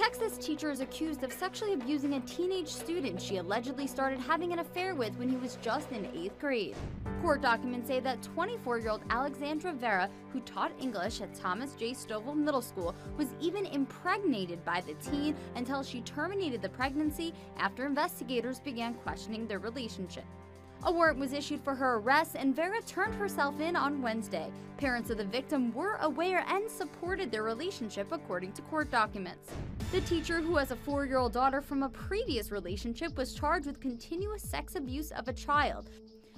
Texas teacher is accused of sexually abusing a teenage student she allegedly started having an affair with when he was just in 8th grade. Court documents say that 24-year-old Alexandra Vera, who taught English at Thomas J. Stovall Middle School, was even impregnated by the teen until she terminated the pregnancy after investigators began questioning their relationship. A warrant was issued for her arrest, and Vera turned herself in on Wednesday. Parents of the victim were aware and supported their relationship, according to court documents. The teacher, who has a 4-year-old daughter from a previous relationship, was charged with continuous sex abuse of a child.